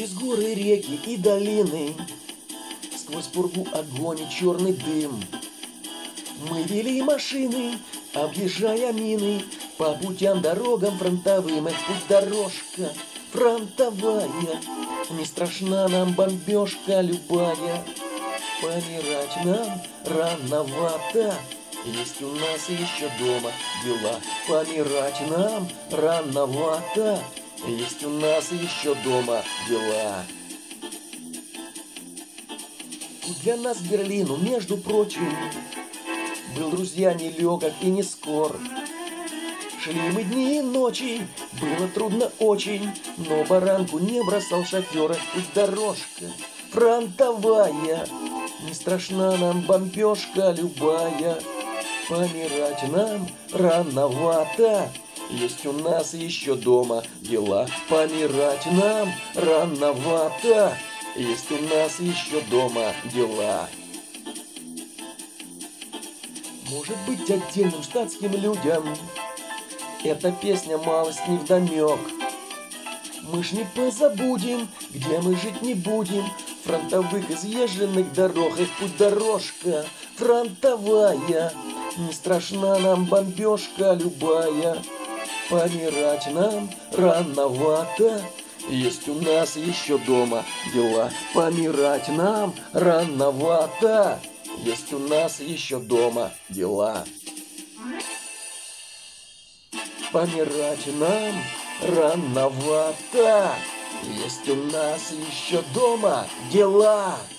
Через горы, реки и долины, сквозь пургу огонь и черный дым. Мы вели машины, объезжая мины, по путям, дорогам фронтовым. Эх, путь дорожка фронтовая, не страшна нам бомбежка любая. Помирать нам рановато, есть у нас еще дома дела. Помирать нам рановато, есть у нас еще дома дела. Для нас Берлину, между прочим, был, друзья, нелегок и не скор. Шли мы дни и ночи, было трудно очень, но баранку не бросал шофера. Пусть дорожка фронтовая, не страшна нам бомбежка любая. Помирать нам рановато, есть у нас еще дома дела. Помирать нам рановато, есть у нас еще дома дела. Может быть, отдельным штатским людям эта песня малость невдомек. Мы ж не позабудем, где мы жить не будем, фронтовых изъезженных дорог. Их путь дорожка фронтовая, не страшна нам бомбежка любая. Помирать нам рановато, есть у нас еще дома дела. Помирать нам рановато, есть у нас еще дома дела. Помирать нам рановато, есть у нас еще дома дела.